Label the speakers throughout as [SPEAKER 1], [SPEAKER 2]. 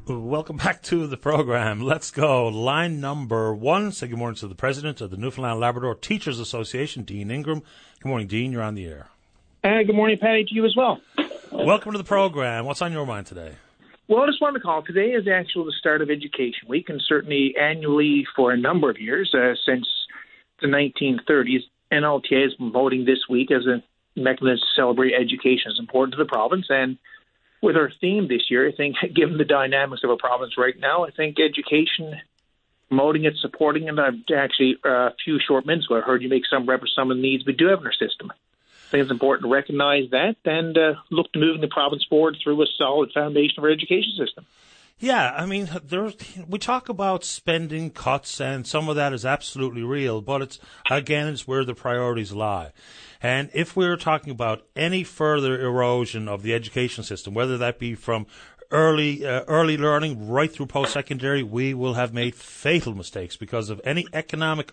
[SPEAKER 1] Welcome back to the program. Let's go. Line number one. Say good morning to the president of the Newfoundland Labrador Teachers Association, Dean Ingram. Good morning, Dean. You're on the air.
[SPEAKER 2] Good morning, Patty, to you as well.
[SPEAKER 1] Welcome to the program. What's on your mind today?
[SPEAKER 2] Well, I just wanted to call. Today is actually the start of Education Week, and certainly annually for a number of years, since the 1930s, NLTA has been voting this week as a mechanism to celebrate education as important to the province. And with our theme this year, I think, given the dynamics of our province right now, I think education, promoting it, supporting it. Actually, a few short minutes ago, I heard you make some reference to some of the needs we do have in our system. I think it's important to recognize that and look to moving the province forward through a solid foundation of our education system.
[SPEAKER 1] Yeah, I mean, we talk about spending cuts, and some of that is absolutely real, but it's where the priorities lie. And if we're talking about any further erosion of the education system, whether that be from early learning right through post-secondary, we will have made fatal mistakes because of any economic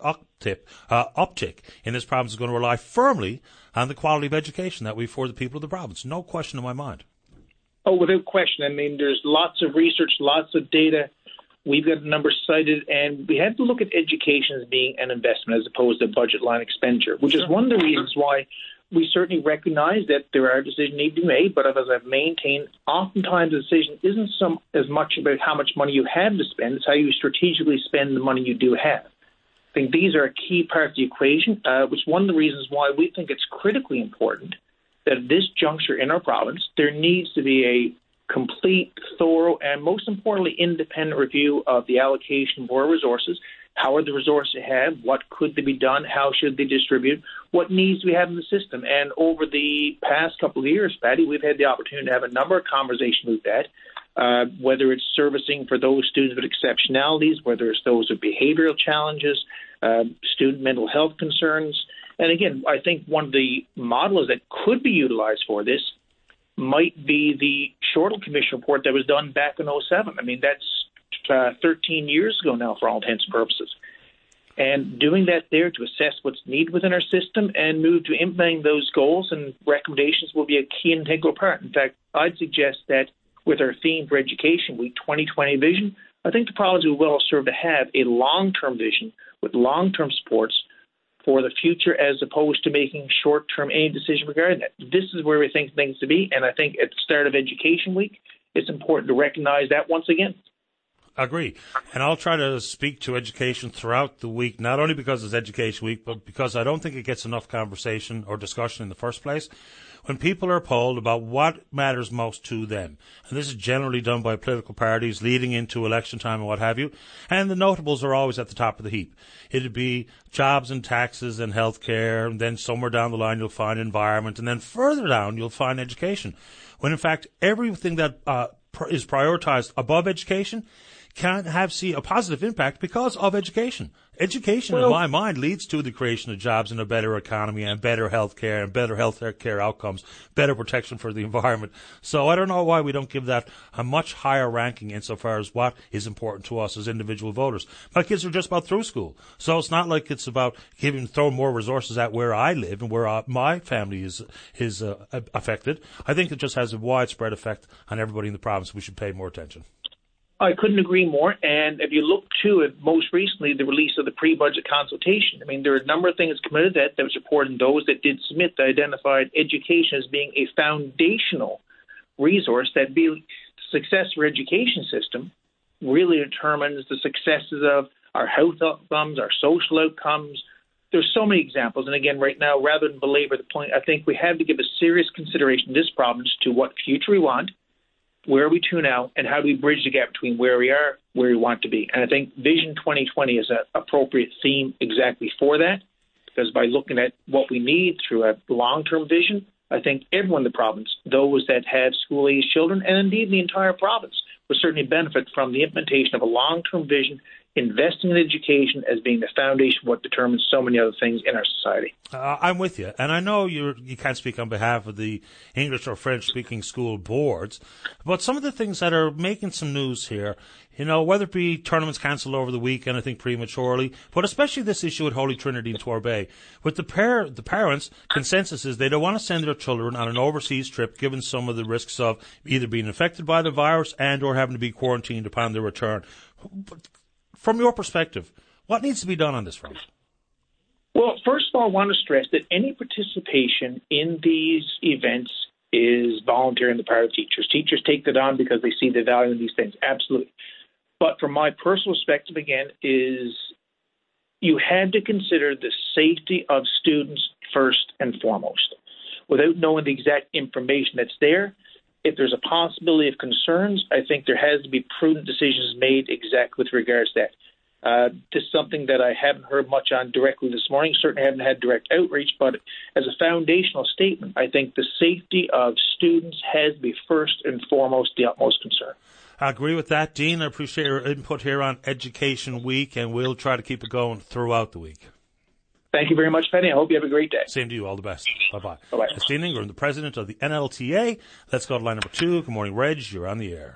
[SPEAKER 1] uptick in this province is going to rely firmly on the quality of education that we afford the people of the province. No question in my mind.
[SPEAKER 2] Oh, without question. I mean, there's lots of research, lots of data. We've got the numbers cited, and we have to look at education as being an investment as opposed to budget line expenditure, which is one of the reasons why we certainly recognize that there are decisions need to be made. But as I've maintained, oftentimes the decision isn't as much about how much money you have to spend, it's how you strategically spend the money you do have. I think these are a key part of the equation, which is one of the reasons why we think it's critically important that at this juncture in our province, there needs to be a complete, thorough, and most importantly, independent review of the allocation of our resources. How are the resources you have? What could they be done? How should they distribute? What needs do we have in the system? And over the past couple of years, Patty, we've had the opportunity to have a number of conversations with that, whether it's servicing for those students with exceptionalities, whether it's those with behavioral challenges, student mental health concerns. And again, I think one of the models that could be utilized for this might be the Shortall Commission report that was done back in 2007. I mean, that's 13 years ago now for all intents and purposes. And doing that there to assess what's needed within our system and move to implementing those goals and recommendations will be a key and integral part. In fact, I'd suggest that with our theme for Education Week 2020 vision, I think the province will well serve to have a long-term vision with long-term supports for the future as opposed to making short-term any decision regarding that. This is where we think things to be, and I think at the start of Education Week, it's important to recognize that once again.
[SPEAKER 1] Agree. And I'll try to speak to education throughout the week, not only because it's Education Week, but because I don't think it gets enough conversation or discussion in the first place. When people are polled about what matters most to them, and this is generally done by political parties leading into election time and what have you, and the notables are always at the top of the heap. It'd be jobs and taxes and health care, and then somewhere down the line you'll find environment, and then further down you'll find education. When in fact everything that is prioritized above education can see a positive impact because of education. Education, in my mind, leads to the creation of jobs and a better economy and better health care and better health care outcomes, better protection for the environment. So I don't know why we don't give that a much higher ranking insofar as what is important to us as individual voters. My kids are just about through school, so it's not like it's about throwing more resources at where I live and where my family is affected. I think it just has a widespread effect on everybody in the province. We should pay more attention.
[SPEAKER 2] I couldn't agree more. And if you look to it, most recently, the release of the pre-budget consultation, I mean, there are a number of things committed that was reported, and those that did submit that identified education as being a foundational resource that the success of our education system really determines the successes of our health outcomes, our social outcomes. There's so many examples. And again, right now, rather than belabor the point, I think we have to give a serious consideration in this province to what future we want, where are we to now, and how do we bridge the gap between where we are, where we want to be. And I think Vision 2020 is an appropriate theme exactly for that, because by looking at what we need through a long-term vision, I think everyone in the province, those that have school-aged children, and indeed the entire province, will certainly benefit from the implementation of a long-term vision investing in education as being the foundation of what determines so many other things in our society.
[SPEAKER 1] I'm with you. And I know you can't speak on behalf of the English or French-speaking school boards, but some of the things that are making some news here, whether it be tournaments cancelled over the weekend, I think prematurely, but especially this issue at Holy Trinity in Torbay. With the parents, consensus is they don't want to send their children on an overseas trip given some of the risks of either being infected by the virus and or having to be quarantined upon their return. From your perspective, what needs to be done on this front?
[SPEAKER 2] Well, first of all, I want to stress that any participation in these events is voluntary on the part of teachers. Teachers take that on because they see the value in these things, absolutely. But from my personal perspective, again, is you had to consider the safety of students first and foremost. Without knowing the exact information that's there, if there's a possibility of concerns, I think there has to be prudent decisions made exactly with regards to that. This is something that I haven't heard much on directly this morning. Certainly haven't had direct outreach, but as a foundational statement, I think the safety of students has to be first and foremost the utmost concern.
[SPEAKER 1] I agree with that, Dean. I appreciate your input here on Education Week, and we'll try to keep it going throughout the week.
[SPEAKER 2] Thank you very much, Penny. I hope you have a great day.
[SPEAKER 1] Same to you. All the best. Bye-bye.
[SPEAKER 2] Bye-bye.
[SPEAKER 1] It's Dean Ingram, the president of the NLTA. Let's go to line number 2. Good morning, Reg. You're on the air.